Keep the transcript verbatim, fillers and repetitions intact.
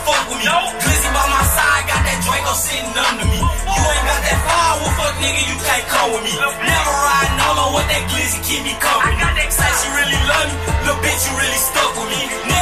fuck with me. Glizzy by my side, got that Draco sitting under me. You ain't got that firewood, fuck nigga, you can't come with me. Never riding all on what that Glizzy keep me company. Say she really love me, little bitch, you really stuck with me.